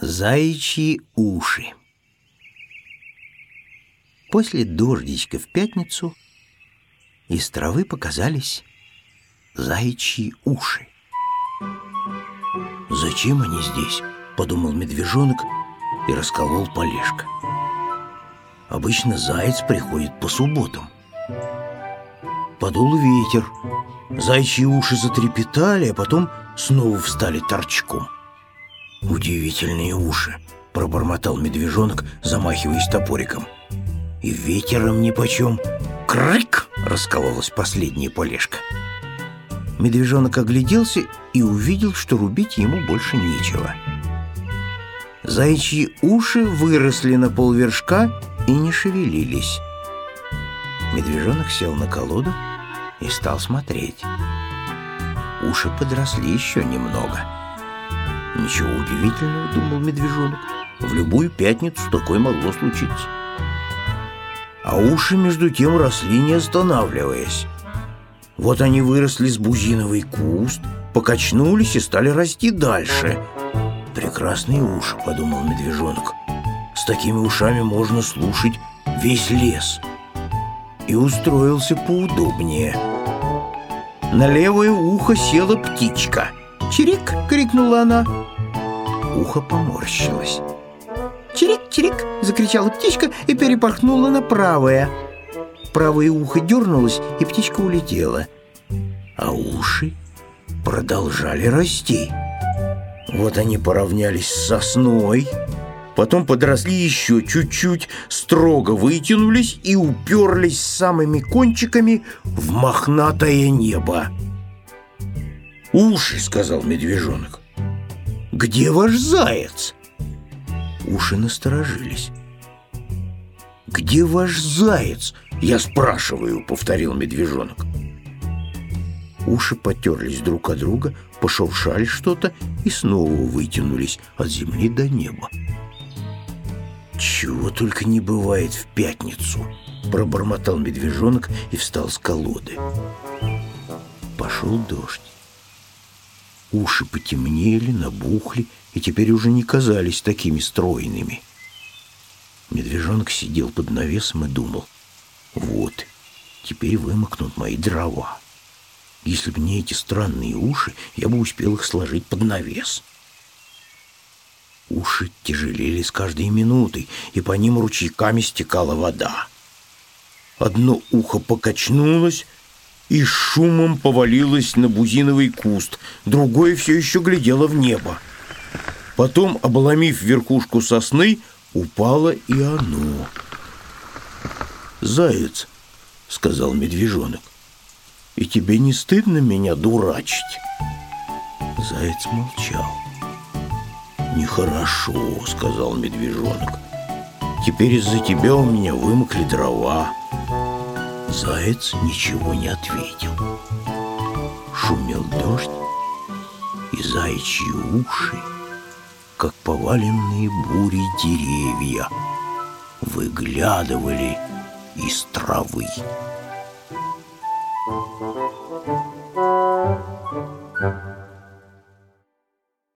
Заячьи уши. После дождичка в пятницу из травы показались заячьи уши. «Зачем они здесь?» — подумал медвежонок и расколол полежка. Обычно заяц приходит по субботам. Подул ветер, заячьи уши затрепетали, а потом снова встали торчком. «Удивительные уши!» — пробормотал медвежонок, замахиваясь топориком. «И ветером нипочем!» «Крык!» — раскололась последняя полежка. Медвежонок огляделся и увидел, что рубить ему больше нечего. Заячьи уши выросли на полвершка и не шевелились. Медвежонок сел на колоду и стал смотреть. Уши подросли еще немного. «Ничего удивительного, — думал медвежонок, — в любую пятницу такое могло случиться». А уши между тем росли, не останавливаясь. Вот они выросли с бузиновый куст, покачнулись и стали расти дальше. «Прекрасные уши, — подумал медвежонок, — с такими ушами можно слушать весь лес». И устроился поудобнее. На левое ухо села птичка. «Чирик!» — крикнула она. Ухо поморщилось. «Чирик-чирик!» — закричала птичка и перепорхнула на правое. Правое ухо дернулось, и птичка улетела. А уши продолжали расти. Вот они поравнялись с сосной, потом подросли еще чуть-чуть, строго вытянулись и уперлись самыми кончиками в мохнатое небо. «Уши!» — сказал медвежонок. «Где ваш заяц?» Уши насторожились. «Где ваш заяц? Я спрашиваю!» — повторил медвежонок. Уши потерлись друг от друга, пошуршали что-то и снова вытянулись от земли до неба. «Чего только не бывает в пятницу!» — пробормотал медвежонок и встал с колоды. Пошел дождь. Уши потемнели, набухли и теперь уже не казались такими стройными. Медвежонок сидел под навесом и думал: «Вот, теперь вымокнут мои дрова. Если бы не эти странные уши, я бы успел их сложить под навес». Уши тяжелели с каждой минутой, и по ним ручейками стекала вода. Одно ухо покачнулось и шумом повалилось на бузиновый куст, другое все еще глядело в небо. Потом, обломив верхушку сосны, упало и оно. «Заяц, — сказал медвежонок, — и тебе не стыдно меня дурачить?» Заяц молчал. «Нехорошо, — сказал медвежонок, — теперь из-за тебя у меня вымокли дрова». Заяц ничего не ответил. Шумел дождь, и заячьи уши, как поваленные бурей деревья, выглядывали из травы.